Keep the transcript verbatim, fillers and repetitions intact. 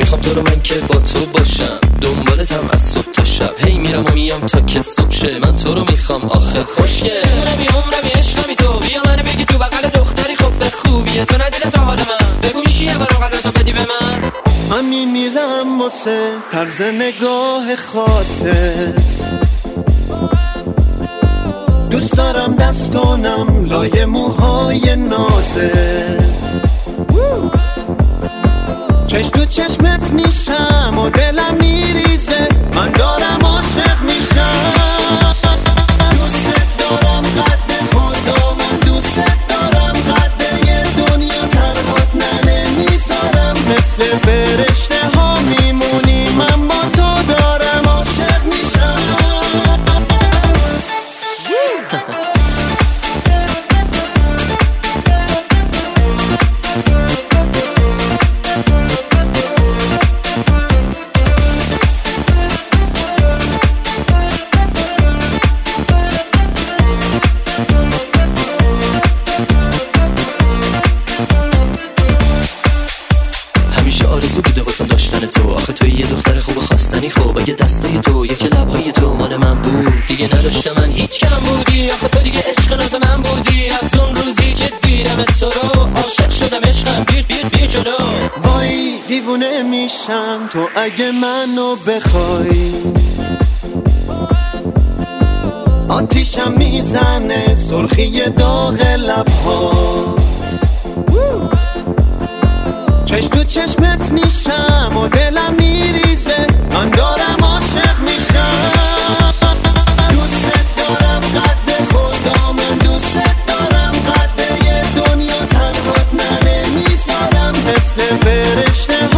میخوام تو رو من که با تو باشم، دنبالتم از صبح تا شب، هی میرم و میام تا که صبح شه. من تو رو میخوام آخه خوشگل، عمرمی عمرمی عشقمی تو، بیا منو بگی تو بغل دختری خب به خوبیه، تو ندیدم تا حال من، بگو میشیه برا قلبتو بدی به من. من میمیرم واسه طرز نگاه خاصت، دوست دارم دست کنم لای موهای نازت، چشم تو چشمت میشم و دلم میریزه، من دارم عاشق میشم. دوست دارم قد خدا، من دوست دارم قد یه دنیا تنهات نمیذارم، مثل فرشته ها میمونی، من با تو دارم عاشق میشم. آرزو بوده واسم داشتن تو، آخه توی یه دختر خوب خواستنی، خوب اگه دستای تو یک لبهای تو مال من بود دیگه نداشتم من هیچ کم بودی، آخه تو دیگه عشق ناز من بودی، از اون روزی که دیدم تو رو عاشق شدم عشقم، بیر بیر بیر جلو. وای دیوونه میشم تو اگه منو بخوای، آتیشم میزنه سرخی داغ لبها، چشم تو چشمت میشم و دلم میریزه، من دارم عاشق میشم. دوست دارم قد خدا، من دوست دارم قد یه دنیا تنهات نمیذارم، مثل فرشته